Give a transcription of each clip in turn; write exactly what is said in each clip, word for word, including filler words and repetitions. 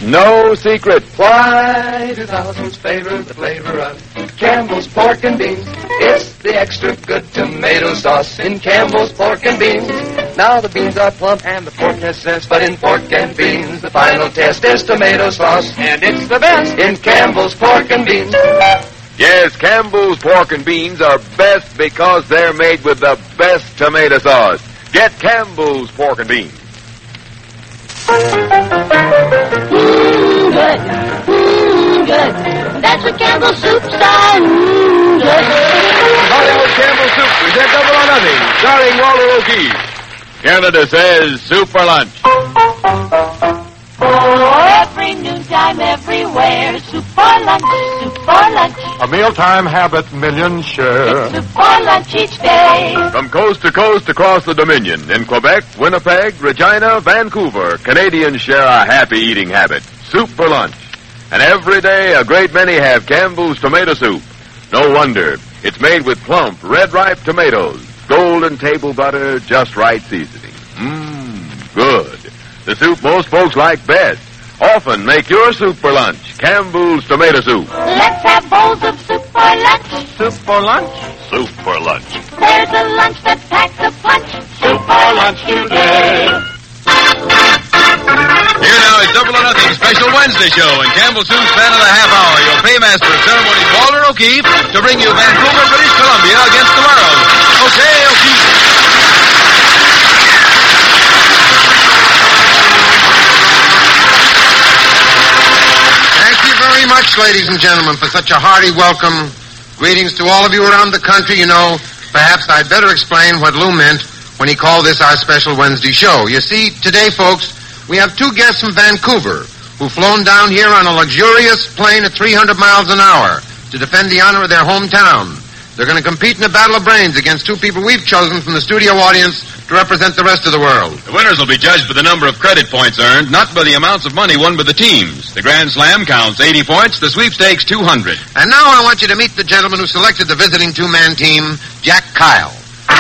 no secret. Why do thousands favor the flavor of Campbell's Pork and Beans? It's the extra good tomato sauce in Campbell's Pork and Beans. Now the beans are plump and the pork has zest, but in Pork and Beans the final test is tomato sauce, and it's the best in Campbell's Pork and Beans. Yes, Campbell's Pork and Beans are best because they're made with the best tomato sauce. Get Campbell's Pork and Beans. Mmm, good. Mmm, good. That's what Campbell's soup's are. Mmm, good. Hollywood Campbell Soup present Double or Nothing, starring Walter O'Keefe. Canada says soup for lunch. Every noontime, everywhere. Soup for lunch, soup for lunch. A mealtime habit millions share. It's soup for lunch each day. From coast to coast across the Dominion, in Quebec, Winnipeg, Regina, Vancouver, Canadians share a happy eating habit, soup for lunch. And every day, a great many have Campbell's tomato soup. No wonder. It's made with plump, red-ripe tomatoes, golden table butter, just right seasoning. Mmm, good. The soup most folks like best. Often make your soup for lunch, Campbell's tomato soup. Let's have bowls of soup for lunch. Soup for lunch? Soup for lunch. There's a lunch that packs a punch. Soup for lunch today. Here now is Double or Nothing Special Wednesday show, and Campbell Soup's fan of the half hour, your paymaster of ceremonies, Walter O'Keefe, to bring you Vancouver, British Columbia against the world. Okay, O'Keefe. Thank you very much, ladies and gentlemen, for such a hearty welcome. Greetings to all of you around the country. You know, perhaps I'd better explain what Lou meant when he called this our special Wednesday show. You see, today, folks, we have two guests from Vancouver who've flown down here on a luxurious plane at three hundred miles an hour to defend the honor of their hometown. They're going to compete in a battle of brains against two people we've chosen from the studio audience to represent the rest of the world. The winners will be judged by the number of credit points earned, not by the amounts of money won by the teams. The Grand Slam counts eighty points, the sweepstakes two hundred. And now I want you to meet the gentleman who selected the visiting two-man team, Jack Kyle.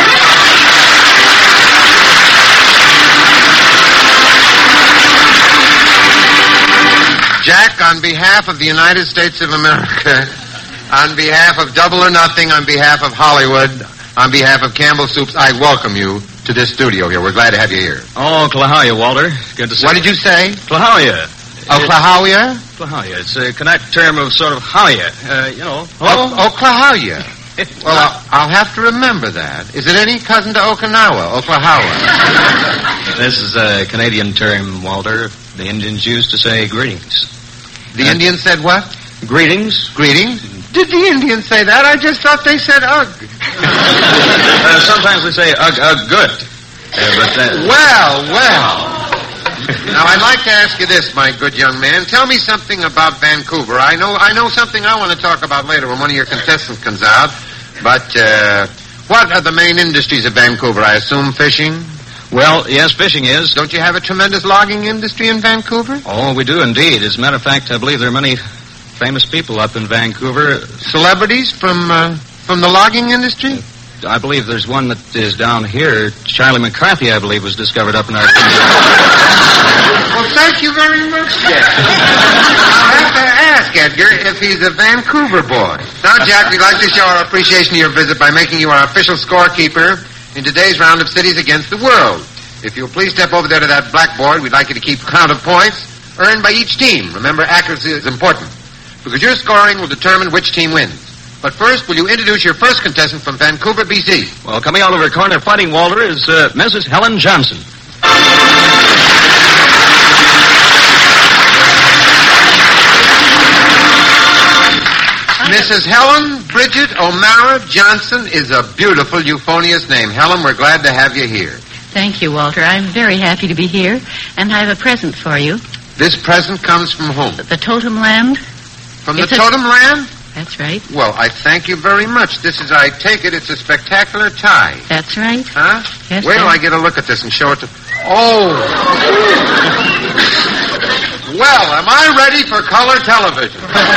Jack, on behalf of the United States of America, on behalf of Double or Nothing, on behalf of Hollywood, on behalf of Campbell Soups, I welcome you to this studio here. We're glad to have you here. Oh, Clahalia, Walter. Good to see What you. did you say? Clahalia. Oh, Clahalia? Clahalia. It's a connect term of sort of halia. Uh, you know. Oh, oh Clahalia. Well, I'll, I'll have to remember that. Is it any cousin to Okinawa, Oklahoma? This is a Canadian term, Walter. The Indians used to say greetings. The uh, Indians said what? Greetings. Greetings? Did the Indians say that? I just thought they said ugh. uh, sometimes they say ugh, ugh, good. Uh, but uh, Well, well. Now, I'd like to ask you this, my good young man. Tell me something about Vancouver. I know I know something I want to talk about later when one of your contestants comes out. But uh, what are the main industries of Vancouver? I assume fishing? Well, yes, fishing is. Don't you have a tremendous logging industry in Vancouver? Oh, we do indeed. As a matter of fact, I believe there are many famous people up in Vancouver. Celebrities from uh, from the logging industry? I believe there's one that is down here. Charlie McCarthy, I believe, was discovered up in our... Well, thank you very much, Jack. I'll have to ask Edgar if he's a Vancouver boy. Now, Jack, we'd like to show our appreciation of your visit by making you our official scorekeeper in today's round of Cities Against the World. If you'll please step over there to that blackboard, we'd like you to keep count of points earned by each team. Remember, accuracy is important, because your scoring will determine which team wins. But first, will you introduce your first contestant from Vancouver, B C? Well, coming out of her corner fighting, Walter, is uh, Missus Helen Johnson. Missus Helen Bridget O'Mara Johnson is a beautiful, euphonious name. Helen, we're glad to have you here. Thank you, Walter. I'm very happy to be here, and I have a present for you. This present comes from whom? The Totem Land. From the It's a- Totem Land? That's right. Well, I thank you very much. This is, I take it, it's a spectacular tie. That's right. Huh? Yes, Wait till sir. I get a look at this and show it to... Oh! Well, am I ready for color television?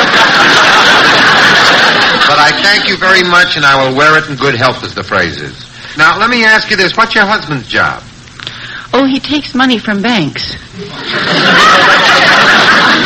But I thank you very much, and I will wear it in good health, as the phrase is. Now, let me ask you this. What's your husband's job? Oh, he takes money from banks.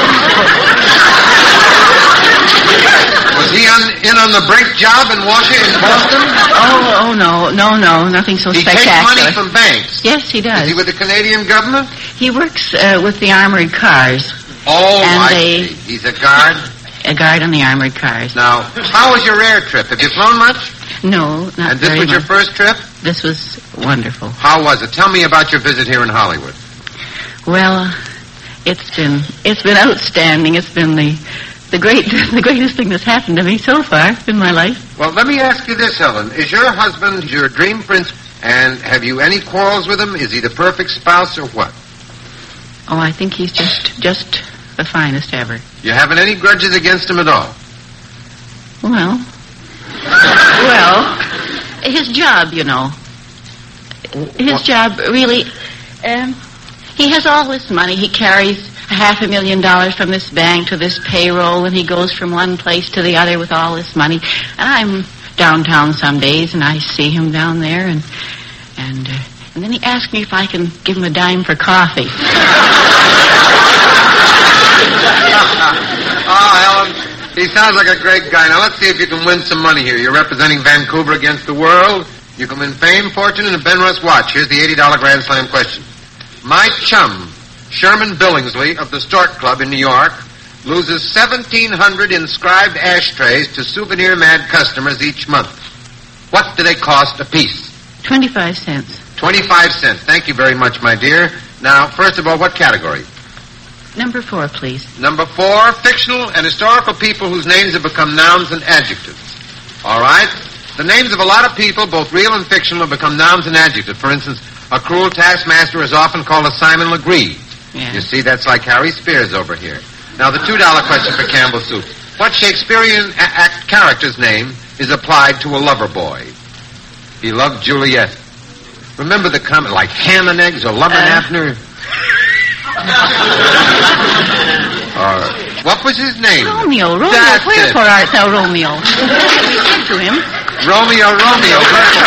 on the brink job in Washington, in Boston? Oh, oh, no, no, no, nothing so He spectacular. takes money from banks. Yes, he does. Is he with the Canadian government? He works uh, with the armored cars. Oh, And I they- see. He's a guard? A guard on the armored cars. Now, how was your air trip? Have you flown much? No, not And this very was your much. first trip? This was wonderful. How was it? Tell me about your visit here in Hollywood. Well, it's been it's been outstanding. It's been the the great the greatest thing that's happened to me so far in my life. Well, let me ask you this, Helen. Is your husband your dream prince, and have you any quarrels with him? Is he the perfect spouse or what? Oh, I think he's just just the finest ever. You haven't any grudges against him at all? Well, well, his job, you know. His What? job really. Um, he has all this money. He carries a half a million dollars from this bank to this payroll, and he goes from one place to the other with all this money. And I'm downtown some days, and I see him down there, and and uh, and then he asks me if I can give him a dime for coffee. Oh, Helen, he sounds like a great guy. Now, let's see if you can win some money here. You're representing Vancouver against the world. You can win fame, fortune, and a Benrus watch. Here's the eighty dollars Grand Slam question. My chum, Sherman Billingsley of the Stork Club in New York, loses seventeen hundred inscribed ashtrays to souvenir-mad customers each month. What do they cost apiece? Twenty-five cents. twenty-five cents. Thank you very much, my dear. Now, first of all, what category? Number four, please. Number four, fictional and historical people whose names have become nouns and adjectives. All right? The names of a lot of people, both real and fictional, have become nouns and adjectives. For instance, a cruel taskmaster is often called a Simon Legree. Yeah. You see, that's like Harry Spears over here. Now, the two dollar question for Campbell Soup. What Shakespearean a- act character's name is applied to a lover boy? He loved Juliet. Remember the comment like ham and eggs or love and Uh. Abner? Uh, what was his name? Romeo, Romeo, That's wherefore it. art thou Romeo? We said to him. Romeo, Romeo.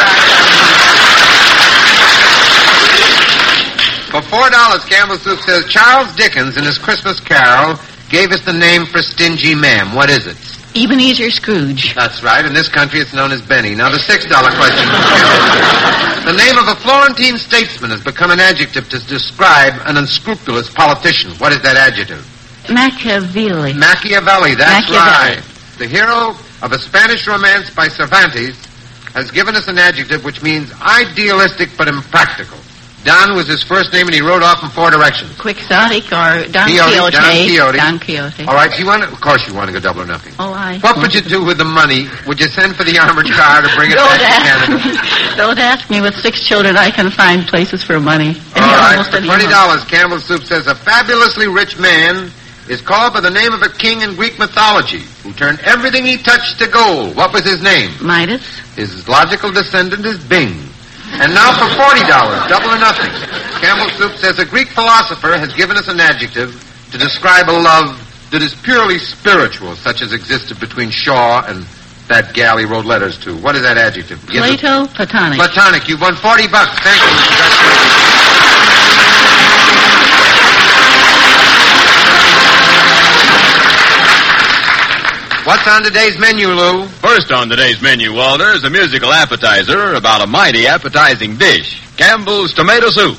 For four dollars, Campbell Soup says Charles Dickens in his Christmas Carol gave us the name for Stingy Ma'am. What is it? Ebenezer Scrooge. That's right. In this country, it's known as Benny. Now, the six dollar question. The name of a Florentine statesman has become an adjective to describe an unscrupulous politician. What is that adjective? Machiavelli. Machiavelli. That's Machiavelli. right. The hero of a Spanish romance by Cervantes has given us an adjective which means idealistic but impractical. Don was his first name, and he wrote off in four directions. Quixotic or Don Quixote, Quixote. Don Quixote. Don Quixote. All right, so you want to, of course you want to go double or nothing. Oh, I... What would you do with the money? Would you send for the armored car to bring it Don't back to ask Canada? me. Don't ask me. With six children, I can find places for money. All right, Almost for any twenty money. dollars, Campbell Soup says a fabulously rich man is called by the name of a king in Greek mythology who turned everything he touched to gold. What was his name? Midas. His logical descendant is Bing. And now for forty dollars, double or nothing. Campbell Soup says a Greek philosopher has given us an adjective to describe a love that is purely spiritual, such as existed between Shaw and that gal he wrote letters to. What is that adjective? Give us- Plato, Platonic. Platonic. You've won forty bucks. Thank you. What's on today's menu, Lou? First on today's menu, Walter, is a musical appetizer about a mighty appetizing dish, Campbell's Tomato Soup.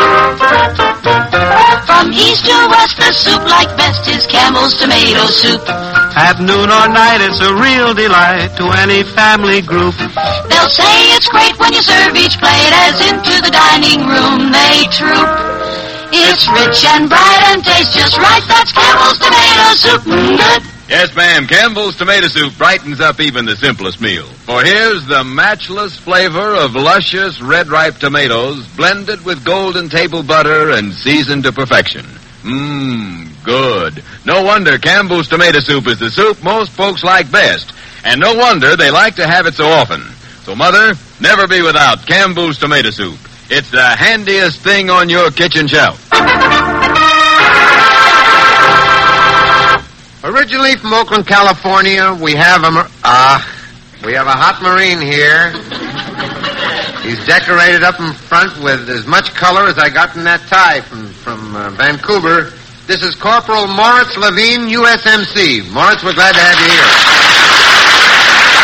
From east to west, the soup like best is Campbell's Tomato Soup. At noon or night, it's a real delight to any family group. They'll say it's great when you serve each plate as into the dining room they troop. It's rich and bright and tastes just right. That's Campbell's Tomato Soup. Mm, good. Yes, ma'am, Campbell's Tomato Soup brightens up even the simplest meal. For here's the matchless flavor of luscious red-ripe tomatoes blended with golden table butter and seasoned to perfection. Mmm, good. No wonder Campbell's Tomato Soup is the soup most folks like best. And no wonder they like to have it so often. So, Mother, never be without Campbell's Tomato Soup. It's the handiest thing on your kitchen shelf. Originally from Oakland, California, we have a mar- uh, we have a hot Marine here. He's decorated up in front with as much color as I got in that tie from from uh, Vancouver. This is Corporal Moritz Levine, U S M C. Moritz, we're glad to have you here.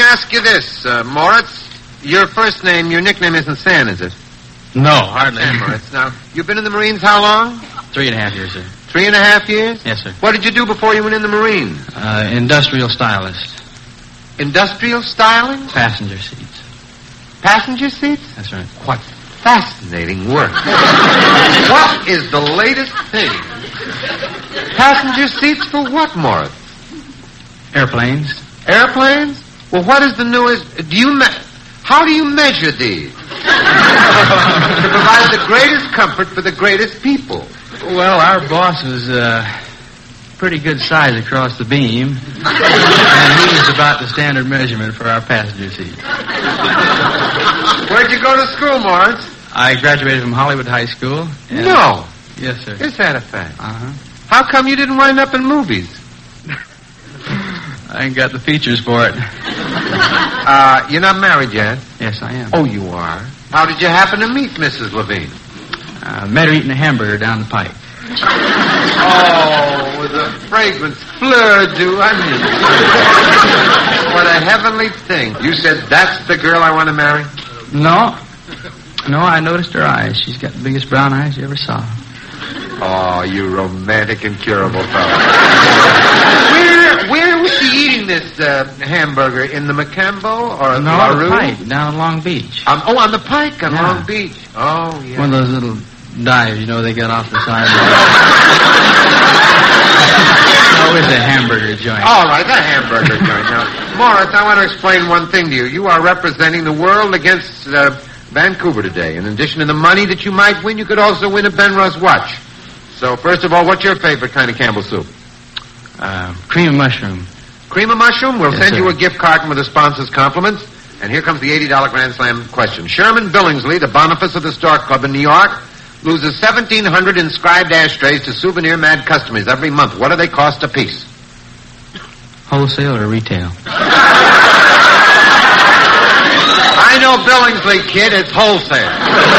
ask you this, uh, Moritz. Your first name, your nickname isn't San, is it? No, hardly. San Moritz. Now, you've been in the Marines how long? Three and a half years, sir. Three and a half years? Yes, sir. What did you do before you went in the Marines? Uh, industrial stylist. Industrial styling? Passenger seats. Passenger seats? That's right. What fascinating work. What is the latest thing? Passenger seats for what, Morris? Airplanes. Airplanes? Well, what is the newest... Do you... Me- How do you measure these? To provide the greatest comfort for the greatest people. Well, our boss was uh, pretty good size across the beam, and he was about the standard measurement for our passenger seats. Where'd you go to school, Morris? I graduated from Hollywood High School. And No. Yes, sir. Is that a fact? Uh-huh. How come you didn't wind up in movies? I ain't got the features for it. Uh, you're not married yet? Yes, I am. Oh, you are? How did you happen to meet Missus Levine? Uh, met her eating a hamburger down the pike. Oh, with a fragrant fleur du onion. What a heavenly thing. You said, that's the girl I want to marry? No. No, I noticed her eyes. She's got the biggest brown eyes you ever saw. Oh, you romantic, incurable fellow. Where, where was she eating this uh, hamburger? In the Macambo or No, La the Rue? pike, down on Long Beach. Um, oh, on the pike on Yeah. Long Beach. Oh, yeah. One of those little dives, you know, they get off the side. Oh, it's a hamburger joint. All right, the hamburger joint. Now, Morris, I want to explain one thing to you. You are representing the world against uh, Vancouver today. In addition to the money that you might win, you could also win a Benrus watch. So, first of all, what's your favorite kind of Campbell soup? Uh, cream of mushroom. Cream of mushroom? We'll Yes, send sir. you a gift carton with the sponsor's compliments. And here comes the eighty dollars Grand Slam question. Sherman Billingsley, the Boniface of the Stork Club in New York, loses seventeen hundred inscribed ashtrays to souvenir mad customers every month. What do they cost a piece? Wholesale or retail? I know Billingsley, kid. It's wholesale.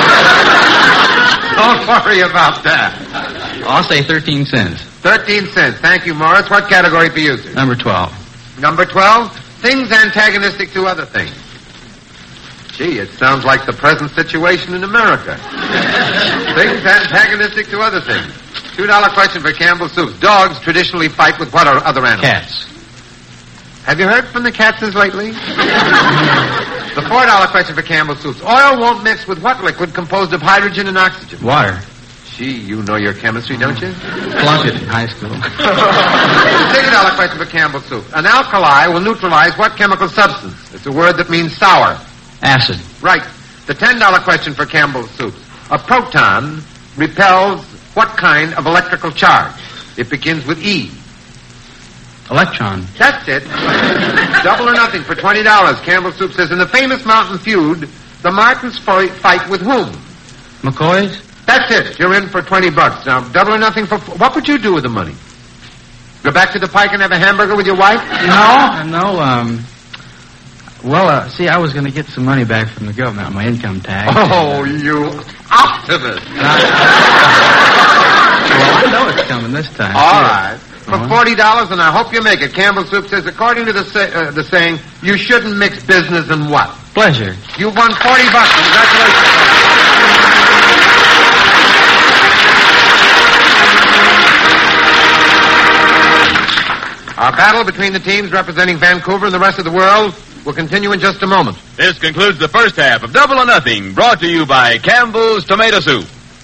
Don't worry about that. I'll say thirteen cents. Thirteen cents. Thank you, Morris. What category for you, sir? Number twelve. Number twelve, things antagonistic to other things. Gee, it sounds like the present situation in America. Things antagonistic to other things. Two dollar question for Campbell Soup. Dogs traditionally fight with what other animals? Cats. Have you heard from the Katses lately? The four dollar question for Campbell Soups. Oil won't mix with what liquid composed of hydrogen and oxygen? Water. Gee, you know your chemistry, don't you? Flunked it in high school. The six dollar question for Campbell Soup. An alkali will neutralize what chemical substance? It's a word that means sour. Acid. Right. The ten dollar question for Campbell Soup. A proton repels what kind of electrical charge? It begins with E. Electron. That's it. Double or nothing for twenty dollars. Campbell Soup says, in the famous mountain feud, the Martins fight fight with whom? McCoy's? That's it. You're in for twenty bucks. Now, double or nothing for... What would you do with the money? Go back to the Pike and have a hamburger with your wife? No. No, um... Well, uh, see, I was going to get some money back from the government on my income tax. Oh, you optimist. Well, I know it's coming this time. All too. right. For Uh-huh. forty dollars, and I hope you make it. Campbell Soup says, according to the, say, uh, the saying, you shouldn't mix business and what? Pleasure. You won forty bucks. Congratulations. Our battle between the teams representing Vancouver and the rest of the world will continue in just a moment. This concludes the first half of Double or Nothing, brought to you by Campbell's Tomato Soup.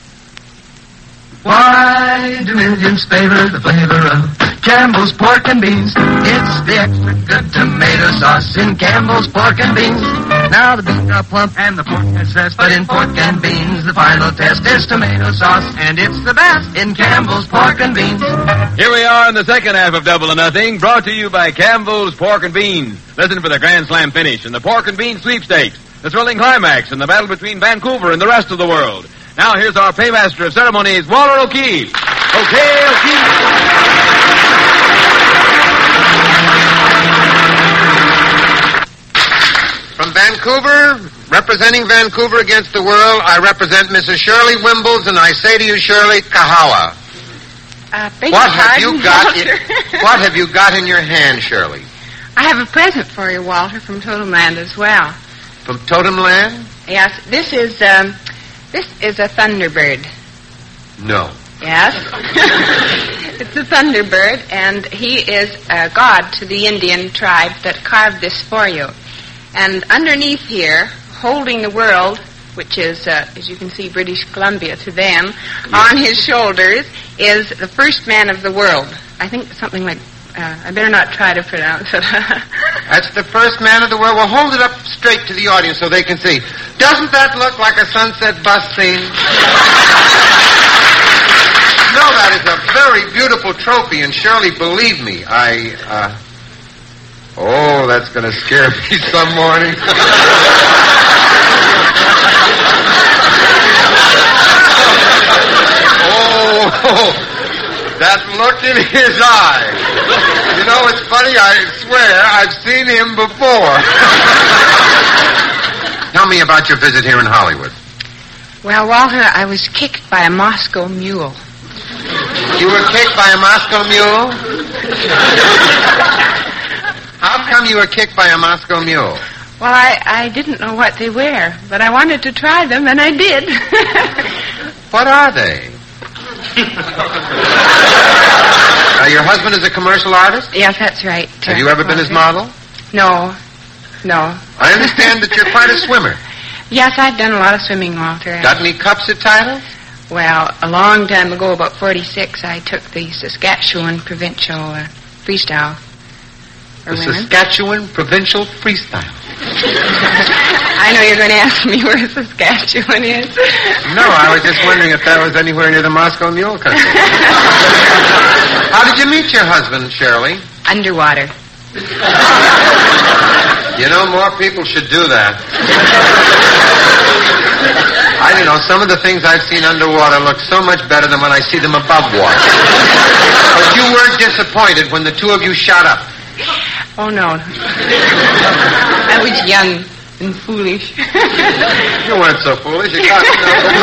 Why do millions favor the flavor of Campbell's pork and beans? It's the extra good tomato sauce in Campbell's pork and beans. Now the beans are plump and the pork is fresh, but in pork and beans the final test is tomato sauce, and it's the best in Campbell's pork and beans. Here we are in the second half of Double or Nothing, brought to you by Campbell's Pork and Beans. Listen for the Grand Slam finish and the Pork and Beans sweepstakes, the thrilling climax in the battle between Vancouver and the rest of the world. Now here's our paymaster of ceremonies, Walter O'Keefe. Okay, O'Keefe. From Vancouver, representing Vancouver against the world, I represent Missus Shirley Wimbles, and I say to you, Shirley, Kahawa. Uh, beg What your have pardon, you got? In, Walter. what have you got in your hand, Shirley? I have a present for you, Walter, from Totemland as well. From Totemland? Yes, this is, um, this is a Thunderbird. No. Yes. It's a Thunderbird, and he is a god to the Indian tribe that carved this for you. And underneath here, holding the world, which is, uh, as you can see, British Columbia to them, yes. On his shoulders is the first man of the world. I think something like, uh, I better not try to pronounce it. That's the first man of the world. Well, hold it up straight to the audience so they can see. Doesn't that look like a sunset bus scene? No, that is a very beautiful trophy, and Shirley, believe me, I, uh... Oh, that's going to scare me some morning. Oh, that look in his eye. You know, it's funny, I swear I've seen him before. Tell me about your visit here in Hollywood. Well, Walter, I was kicked by a Moscow mule. You were kicked by a Moscow mule? How come you were kicked by a Moscow mule? Well, I, I didn't know what they were, but I wanted to try them, and I did. What are they? Now, your husband is a commercial artist? Yes, that's right. Have you ever been his model? No. No. I understand that you're quite a swimmer. Yes, I've done a lot of swimming, Walter. Got any cups or titles? Well, a long time ago, about forty-six, I took the Saskatchewan Provincial uh, Freestyle. The Saskatchewan Provincial Freestyle. I know you're going to ask me where Saskatchewan is. No, I was just wondering if that was anywhere near the Moscow Mule country. How did you meet your husband, Shirley? Underwater. You know, more people should do that. I don't know, some of the things I've seen underwater look so much better than when I see them above water. But you weren't disappointed when the two of you shot up. Oh, no. I was young and foolish. You weren't so foolish. You got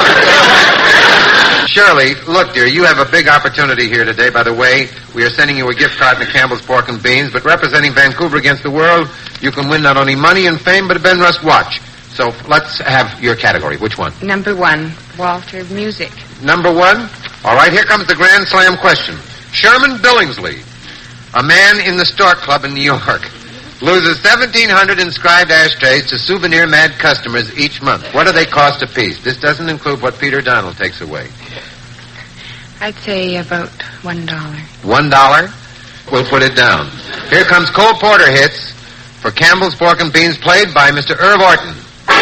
to Shirley, look, dear, you have a big opportunity here today. By the way, we are sending you a gift card to Campbell's Pork and Beans, but representing Vancouver against the world, you can win not only money and fame, but a Ben Rust watch. So let's have your category. Which one? Number one, Walter, music. Number one? All right, here comes the Grand Slam question. Sherman Billingsley, a man in the Stork Club in New York, loses seventeen hundred inscribed ashtrays to Souvenir Mad customers each month. What do they cost apiece? This doesn't include what Peter Donald takes away. I'd say about one dollar. One dollar? We'll put it down. Here comes Cole Porter hits for Campbell's Pork and Beans, played by Mister Irv Orton.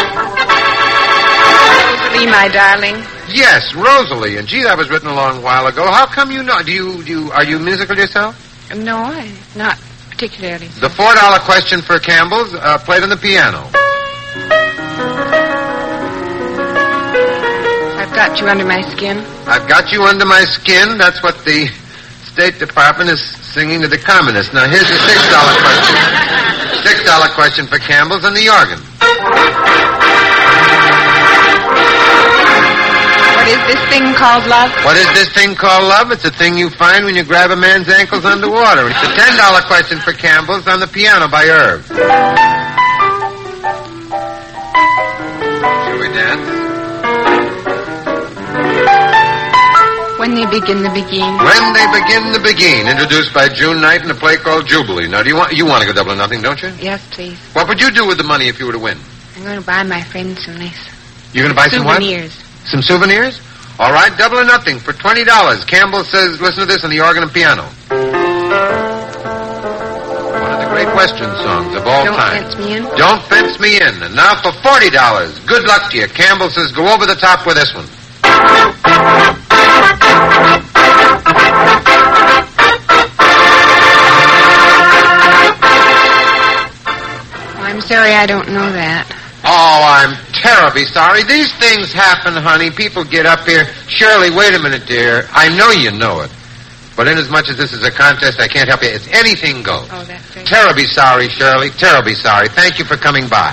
Rosalie, my darling. Yes, Rosalie. And gee, that was written a long while ago. How come you know? Do you, do you, are you musical yourself? No, I, not particularly. The four dollar question for Campbell's, uh, played on the piano. I've got you under my skin. I've got you under my skin. That's what the State Department is singing to the communists. Now, here's the six dollar question. six dollar question for Campbell's on the organ. What is this thing called love? What is this thing called love? It's a thing you find when you grab a man's ankles underwater. It's a ten dollar question for Campbell's on the piano by Irv. Shall we dance? When they begin the begin. When they begin the begin. Introduced by June Knight in a play called Jubilee. Now, do you want you want to go double or nothing, don't you? Yes, please. What would you do with the money if you were to win? I'm going to buy my friends some nice You're going to buy souvenirs. Some what? Some souvenirs? All right, double or nothing for twenty dollars. Campbell says, listen to this on the organ and piano. One of the great Western songs of all Don't time. Don't Fence Me In. Don't Fence Me In. And now for forty dollars. Good luck to you. Campbell says, go over the top with this one. I'm sorry, I don't know that. Oh, I'm terribly sorry. These things happen, honey. People get up here. Shirley, wait a minute, dear. I know you know it. But inasmuch as this is a contest, I can't help you. It's anything goes. Oh, that's right. Terribly sorry, Shirley. Terribly sorry. Thank you for coming by.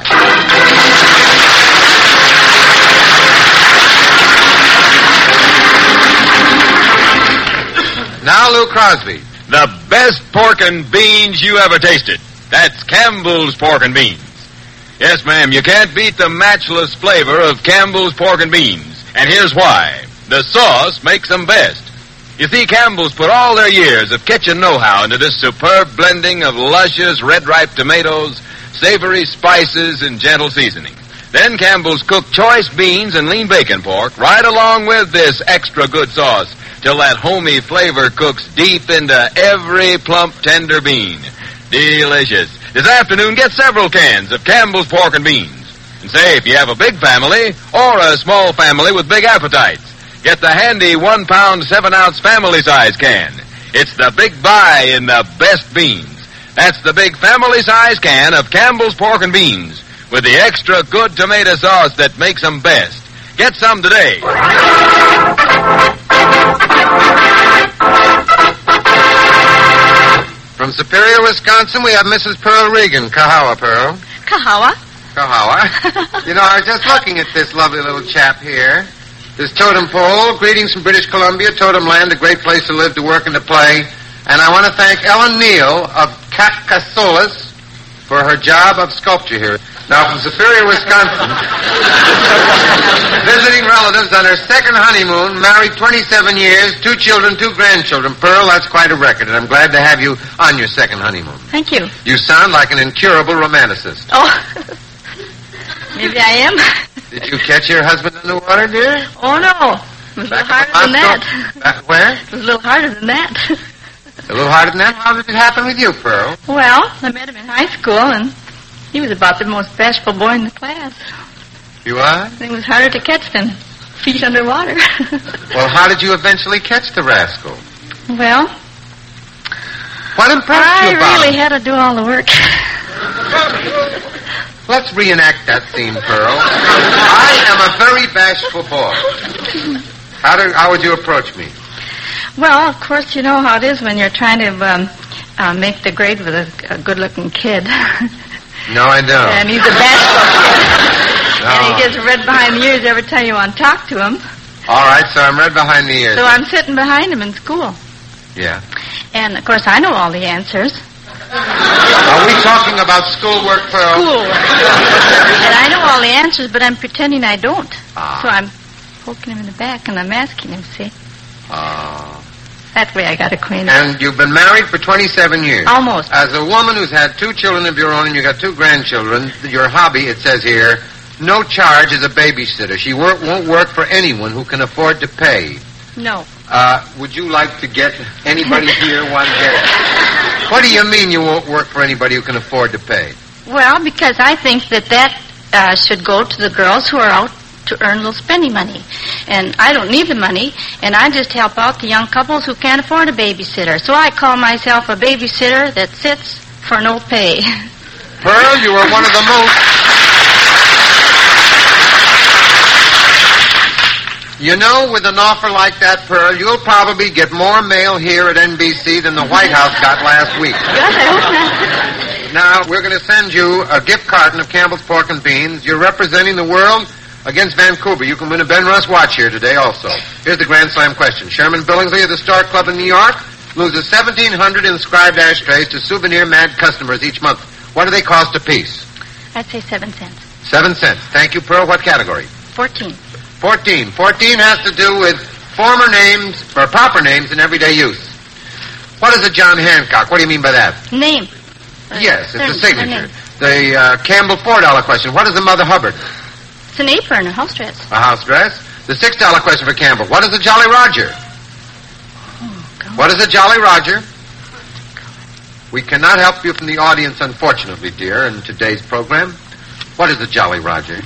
Now, Lou Crosby, the best pork and beans you ever tasted. That's Campbell's Pork and Beans. Yes, ma'am, you can't beat the matchless flavor of Campbell's Pork and Beans. And here's why. The sauce makes them best. You see, Campbell's put all their years of kitchen know-how into this superb blending of luscious red-ripe tomatoes, savory spices, and gentle seasoning. Then Campbell's cook choice beans and lean bacon pork right along with this extra good sauce till that homey flavor cooks deep into every plump, tender bean. Delicious. This afternoon, get several cans of Campbell's Pork and Beans. And say, if you have a big family or a small family with big appetites, get the handy one-pound, seven-ounce family-size can. It's the big buy in the best beans. That's the big family-size can of Campbell's Pork and Beans with the extra good tomato sauce that makes them best. Get some today. From Superior, Wisconsin, we have Missus Pearl Regan. Kahawa, Pearl. Kahawa. Kahawa. You know, I was just looking at this lovely little chap here. This totem pole, greetings from British Columbia, Totem Land, a great place to live, to work, and to play. And I want to thank Ellen Neal of Catcasolis for her job of sculpture here. Now, from Superior, Wisconsin, visiting relatives on her second honeymoon, married twenty-seven years, two children, two grandchildren. Pearl, that's quite a record, and I'm glad to have you on your second honeymoon. Thank you. You sound like an incurable romanticist. Oh, maybe I am. Did you catch your husband in the water, dear? Oh, no. It was Back a little harder than that. Back where? It was a little harder than that. A little harder than that? How did it happen with you, Pearl? Well, I met him in high school, and he was about the most bashful boy in the class. You are? It was harder to catch than feet underwater. Well, how did you eventually catch the rascal? Well, what impressed I you about really him? had to do all the work. Let's reenact that scene, Pearl. I am a very bashful boy. How, do, how would you approach me? Well, of course, you know how it is when you're trying to um, uh, make the grade with a, a good-looking kid. No, I don't. And he's a bashful kid. No. And he gets red behind the ears every time you want to talk to him. All right, so I'm red behind the ears. So I'm sitting behind him in school. Yeah. And, of course, I know all the answers. Are we talking about schoolwork, Pearl? Schoolwork. And I know all the answers, but I'm pretending I don't. Ah. So I'm poking him in the back, and I'm asking him, see? Oh. That way I got acquainted. And you've been married for twenty-seven years. Almost. As a woman who's had two children of your own and you got two grandchildren, your hobby, it says here, no charge is a babysitter. She work, won't work for anyone who can afford to pay. No. Uh, would you like to get anybody here one day? What do you mean you won't work for anybody who can afford to pay? Well, because I think that that uh, should go to the girls who are out to earn a little spending money. And I don't need the money, and I just help out the young couples who can't afford a babysitter. So I call myself a babysitter that sits for no pay. Pearl, you are one of the most... You know, with an offer like that, Pearl, you'll probably get more mail here at N B C than the White House got last week. Yes, I hope not. Now, we're going to send you a gift carton of Campbell's Pork and Beans. You're representing the world against Vancouver. You can win a Ben Russ watch here today also. Here's the Grand Slam question. Sherman Billingsley of the Star Club in New York loses seventeen hundred inscribed ashtrays to Souvenir Mad customers each month. What do they cost apiece? I'd say seven cents. Seven cents. Thank you, Pearl. What category? Fourteen. Fourteen. Fourteen has to do with former names, or proper names in everyday use. What is a John Hancock? What do you mean by that? Name. Uh, yes, it's a certain- signature. The uh, Campbell four dollar question. What is a Mother Hubbard? It's an apron, a house dress. A house dress. The six dollar question for Campbell. What is a Jolly Roger? Oh, God. What is a Jolly Roger? We cannot help you from the audience, unfortunately, dear, in today's program. What is a Jolly Roger?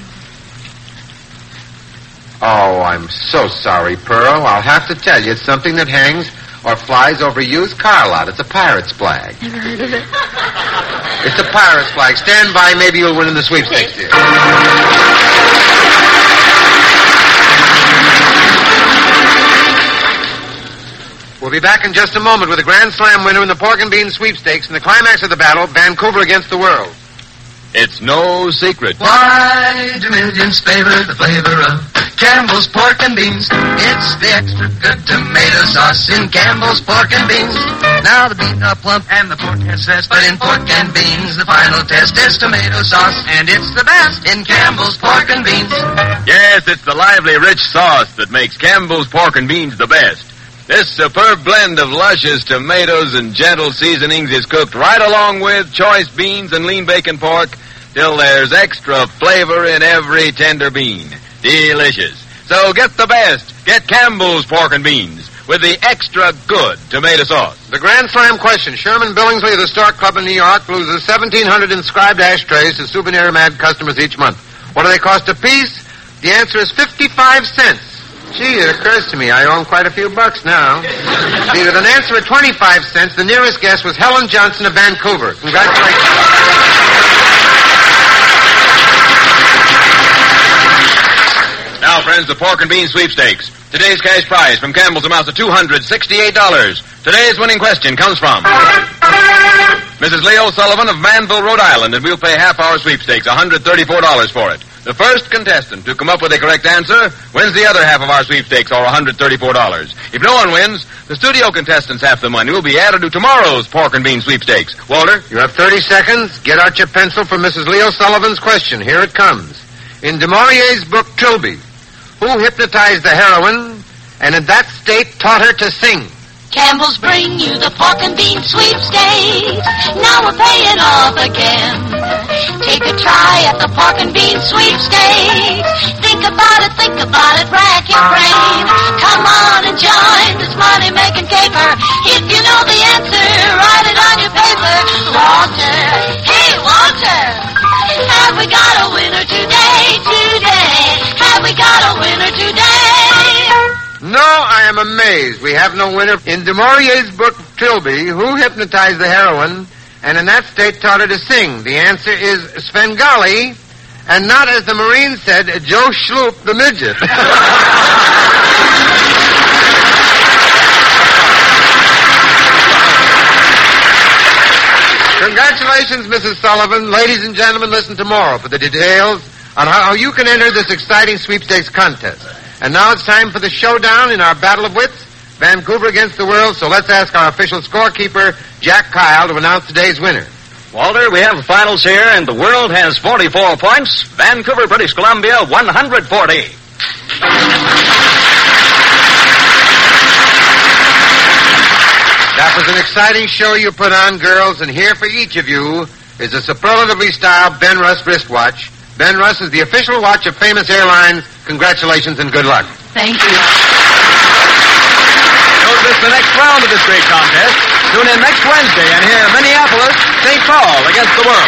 Oh, I'm so sorry, Pearl. I'll have to tell you, it's something that hangs or flies over a used car lot. It's a pirate's flag. Never heard of it. It's a pirate's flag. Stand by. Maybe you'll win in the sweepstakes, dear. We'll be back in just a moment with a Grand Slam winner in the Pork and Beans sweepstakes and the climax of the battle, Vancouver against the world. It's no secret. Why do millions favor the flavor of Campbell's Pork and Beans. It's the extra good tomato sauce in Campbell's Pork and Beans. Now the beans are plump and the pork has zest, but in pork and beans the final test is tomato sauce, and it's the best in Campbell's Pork and Beans. Yes, it's the lively, rich sauce that makes Campbell's Pork and Beans the best. This superb blend of luscious tomatoes and gentle seasonings is cooked right along with choice beans and lean bacon pork till there's extra flavor in every tender bean. Delicious. So get the best. Get Campbell's Pork and Beans with the extra good tomato sauce. The Grand Slam question. Sherman Billingsley of the Stork Club in New York loses seventeen hundred inscribed ashtrays to Souvenir Mad customers each month. What do they cost a piece? The answer is fifty-five cents. Gee, it occurs to me I owe him quite a few bucks now. See, with an answer at twenty-five cents, the nearest guess was Helen Johnson of Vancouver. Congratulations. Now, friends, the Pork and Bean Sweepstakes. Today's cash prize from Campbell's amounts to two hundred sixty-eight dollars. Today's winning question comes from Missus Leo Sullivan of Manville, Rhode Island, and we'll pay half our sweepstakes, one hundred thirty-four dollars for it. The first contestant to come up with a correct answer wins the other half of our sweepstakes, or one hundred thirty-four dollars. If no one wins, the studio contestants' half the money will be added to tomorrow's Pork and Bean Sweepstakes. Walter? You have thirty seconds. Get out your pencil for Missus Leo Sullivan's question. Here it comes. In Du Maurier's book, Trilby, who hypnotized the heroine and in that state taught her to sing? Campbell's bring you the Pork and Bean Sweepstakes. Now we're paying off again. Take a try at the Pork and Bean Sweepstakes. Think about it, think about it, rack your brain. Come on and join this money-making caper. If you know the answer, write it on your paper. Walter, hey Walter, have we got a winner today, today? Have we got a winner today? No, I am amazed. We have no winner. In Du Maurier's book, Trilby, who hypnotized the heroine and in that state taught her to sing? The answer is Svengali, and not, as the Marine said, Joe Schloop the midget. Congratulations, Missus Sullivan. Ladies and gentlemen, listen tomorrow for the details on how you can enter this exciting sweepstakes contest. And now it's time for the showdown in our Battle of Wits, Vancouver against the world. So let's ask our official scorekeeper, Jack Kyle, to announce today's winner. Walter, we have the finals here, and the world has forty-four points. Vancouver, British Columbia, one hundred forty. That was an exciting show you put on, girls, and here for each of you is a superlatively styled Ben Russ wristwatch. Ben Russ is the official watch of famous airlines. Congratulations and good luck. Thank you. Don't miss the next round of this great contest. Tune in next Wednesday and hear Minneapolis, Saint Paul against the world.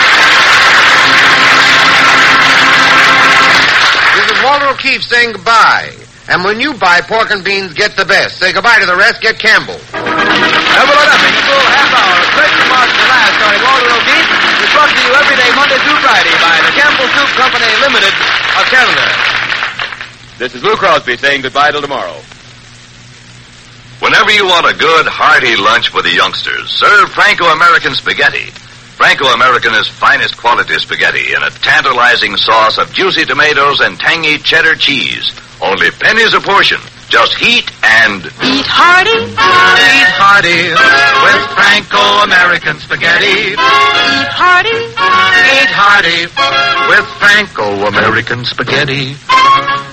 This is Walter O'Keefe saying goodbye. And when you buy Pork and Beans, get the best. Say goodbye to the rest, get Campbell. Double or nothing, a full half hour of Fresh Remarks and Laughs starring Walter O'Keefe is brought to you every day, Monday through Friday, by the Campbell Soup Company Limited of Canada. This is Lou Crosby saying goodbye till tomorrow. Whenever you want a good, hearty lunch for the youngsters, serve Franco-American spaghetti. Franco-American is finest quality spaghetti in a tantalizing sauce of juicy tomatoes and tangy cheddar cheese. Only pennies a portion. Just heat and... Eat hearty. Eat hearty with Franco-American spaghetti. Eat hearty. Eat hearty with Franco-American spaghetti.